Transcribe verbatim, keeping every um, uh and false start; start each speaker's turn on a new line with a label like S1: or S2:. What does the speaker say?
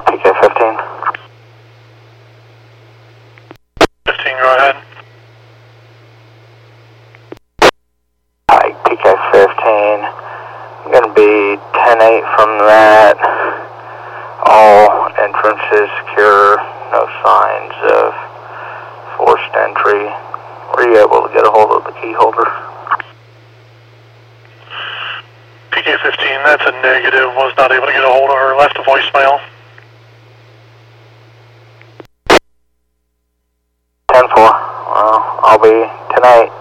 S1: P K fifteen.
S2: fifteen, go ahead.
S1: Hi, P K fifteen. I'm going to be ten eight from that. All entrances secure. No signs of forced entry. Were you able to get a hold of the key holder?
S2: P K fifteen, that's a negative. Was not able to get a hold of her. Left a voicemail.
S1: ten four. Well, I'll be ten eight.